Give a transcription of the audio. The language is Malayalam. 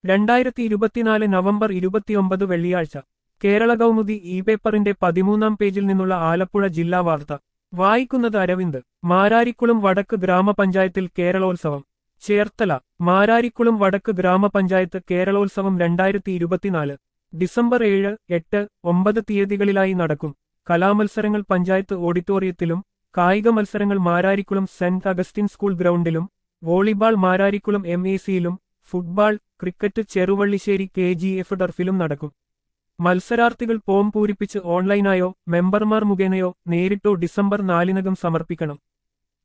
നവംബർ 29 വെള്ളിയാഴ്ച കേരള കൗമുദി ഇ പേപ്പറിന്റെ 13-ാം പേജിൽ നിന്നുള്ള ആലപ്പുഴ ജില്ലാ വാർത്ത വായിക്കുന്നത് അരവിന്ദ്. മാരാരിക്കുളം വടക്ക് ഗ്രാമപഞ്ചായത്തിൽ കേരളോത്സവം. ചേർത്തല. മാരാരിക്കുളം വടക്ക് ഗ്രാമപഞ്ചായത്ത് കേരളോത്സവം 2024 ഡിസംബർ 7, 8, 9 തീയതികളിലായി നടക്കും. കലാമത്സരങ്ങൾ പഞ്ചായത്ത് ഓഡിറ്റോറിയത്തിലും കായിക മത്സരങ്ങൾ മാരാരിക്കുളം സെന്റ് അഗസ്റ്റിൻ സ്കൂൾ ഗ്രൗണ്ടിലും വോളിബാൾ മാരാരിക്കുളം MECയിലും ഫുട്ബാൾ, ക്രിക്കറ്റ് ചെറുവള്ളിശ്ശേരി KGF ടർഫിലും നടക്കും. മത്സരാർത്ഥികൾ ഫോം പൂരിപ്പിച്ച് ഓൺലൈനായോ മെമ്പർമാർ മുഖേനയോ നേരിട്ടോ ഡിസംബർ 4-നകം സമർപ്പിക്കണം.